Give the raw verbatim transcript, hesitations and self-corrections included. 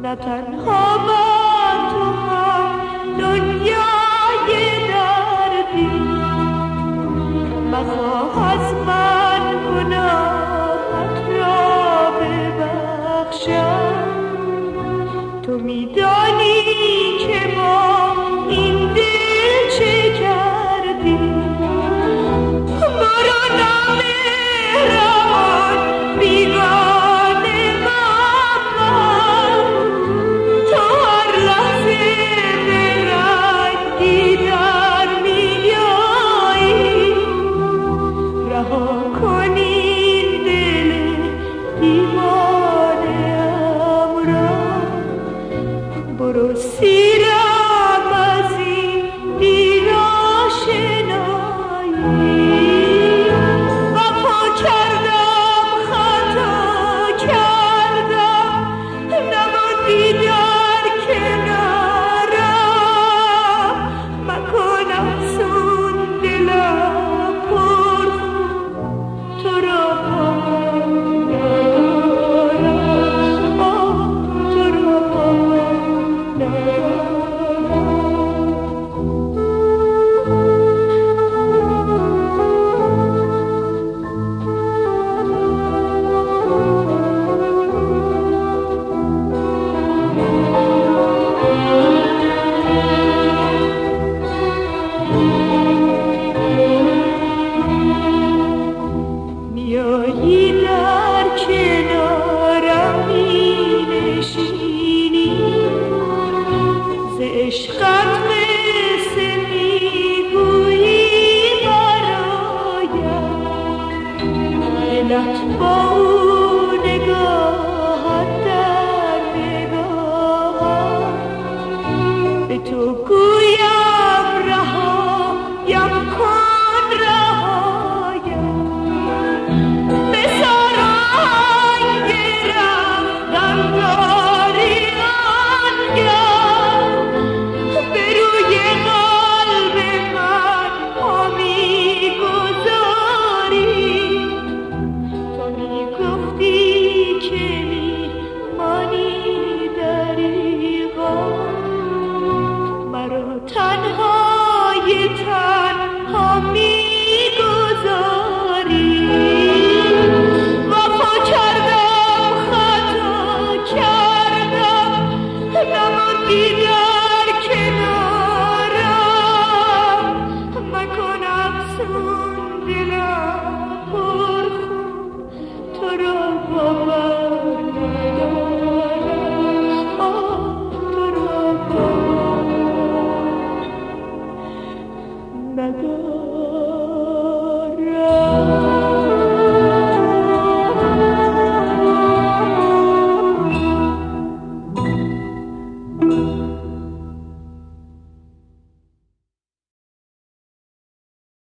نه تنها من تو هم دنیای دردی، مخواه از من گناهت را ببخشم. تو میدانی که ما این دل چه کردیم، برو نامهربان بیگانه من، تو هر لحظه به رنگی در میایی، رها کن این دل دیوانه ام را، برو سیر